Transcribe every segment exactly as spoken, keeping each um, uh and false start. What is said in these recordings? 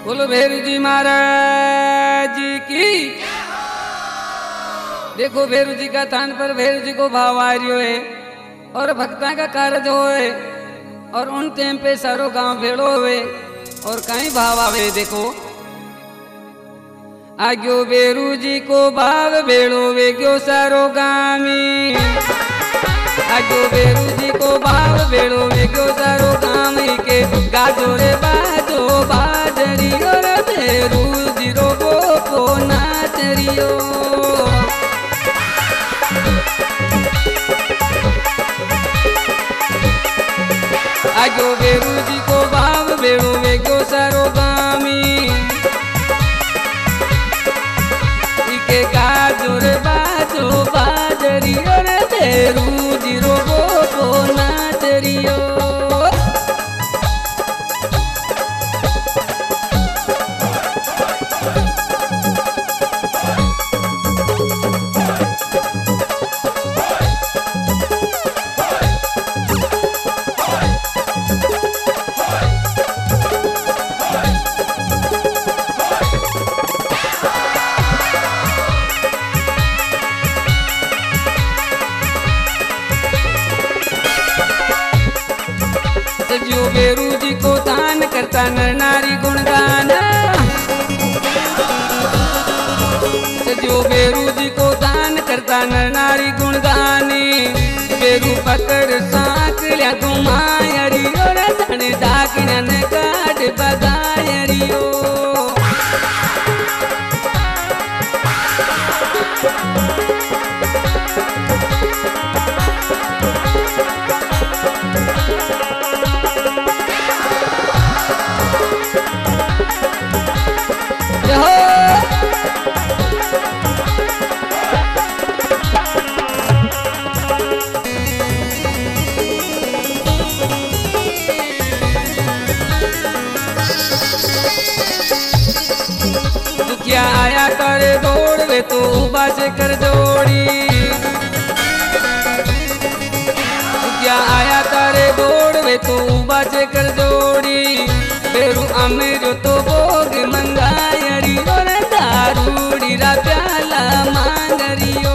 बोलो भैरू जी महाराज की। देखो भैरू जी का थान पर भैरू जी को भाव आ रही है और भक्ता का कार्य होए और उन टाइम पे सारो गांव भेड़ो हुए और कहीं भाव आवे। देखो आग्यो भैरू जी को भाव भेड़ो वे गयो सारो गामी। आग्यो भैरू जी को भाव भेड़ो वे गयो सारो गामी के गाजो रे बाजो बाजरियो रे भैरू जी रो को नाचरियो। आग्यो भैरू जी को भाव भेड़ो वे गयो सारो गामी इके गाजो रे बाजो बाजरियो रे भैरू जी रो को नाचरियो। सजियो भैरू जी को दान करता नर नारी गुणगान। सजियो भैरू जी को दान करता नर नारी गुणगानी। भैरू पकड़ साक लिया घुमायरियो रे धन डाकन ने काट बगायरियो। दुखिया आया करे दौड़ वे तो बाजे कर जोड़ी। दुखिया आया करे दौड़ वे तो बाजे कर जोड़ी। भैरू अमीर तो भोग मंगायरियो रे दारूड़ी रा प्याला मांगरियो।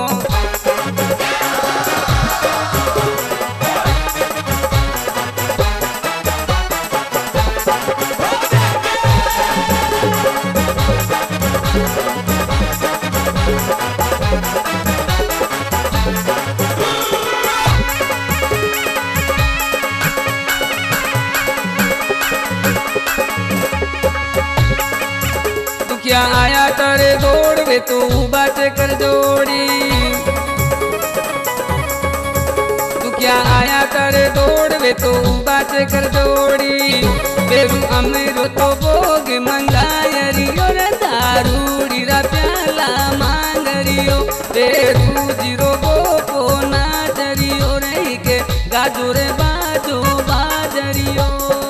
दुखिया आया करे दौड़ वे तो बाटे कर जोड़ी। दुखिया आया करे दौड़ वे तो बाटे कर जोड़ी। भैरू अमीर तो भोग मंगायरियो रे दारूड़ी रा प्याला मांगरियो। भैरू जी रो को नाचरियो रे के गाजो रे बाजो बाजरियो।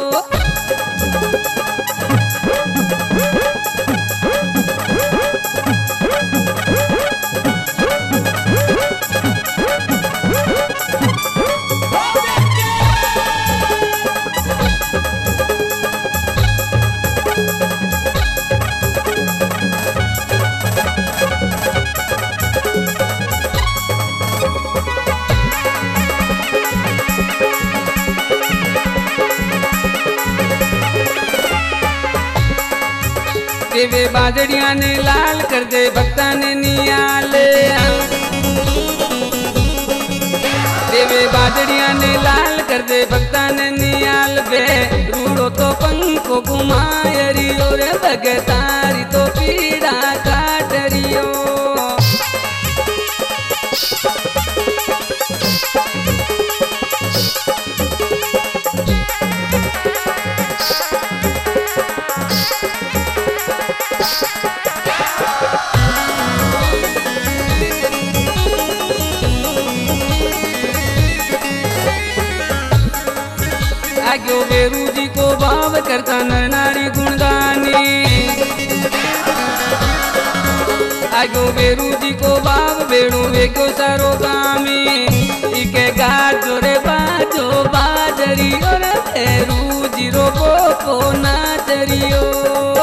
देवे बाजड़िया ने लाल कर दे भक्ता ने नियाले। देवे बाजड़िया ने लाल कर दे भक्ता ने नियाल। बे रूड़ो तो पंखो घुमायरियो रे भगतारी तो पीड़ा काटरियो। आग्यो भैरू जी को भाव करता नर नारी गुणगानी। आग्यो भैरू जी को भाव भेड़ो वे गयो सारो गामी इके गाजो रे बाजो बाजरियो रे भैरू जी रो को नाचरियो।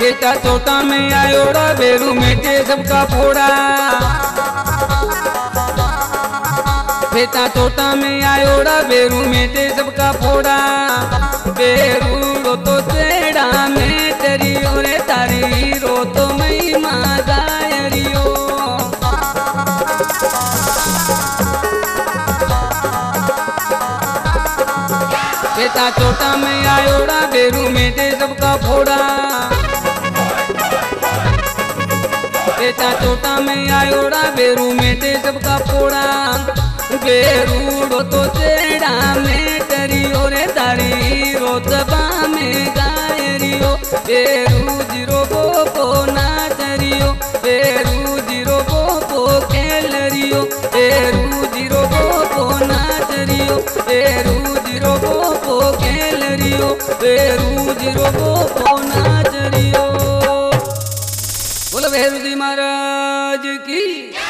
बेटा चोटा में आयोड़ा बेरू मेटे सबका फोड़ा। बेटा चोटा में आयोड़ा बेरू मेटे सबका फोड़ा। बेरू रो तो चेड़ा में तेरी ओरे तारी रो तो मई माता रियो। बेटा चोटा में आयोड़ा बेरू मेटे सबका फोड़ा। बेटा चोटा में आयोड़ा बेरू मेटे सबका फोड़ा। बेरू रो तो चेड़ा में तेरी ओरे तारी रो तबा में गायरियो। बेरू जीरो बोपो नाचरियो। बेरू जीरो बोपो खेलरियो। बेरू जीरो बोपो नाचरियो। बेरू जीरो बोपो खेलरियो। बेरू जीरो बोपो नाचरियो। बोलो भैरू जी महाराज की।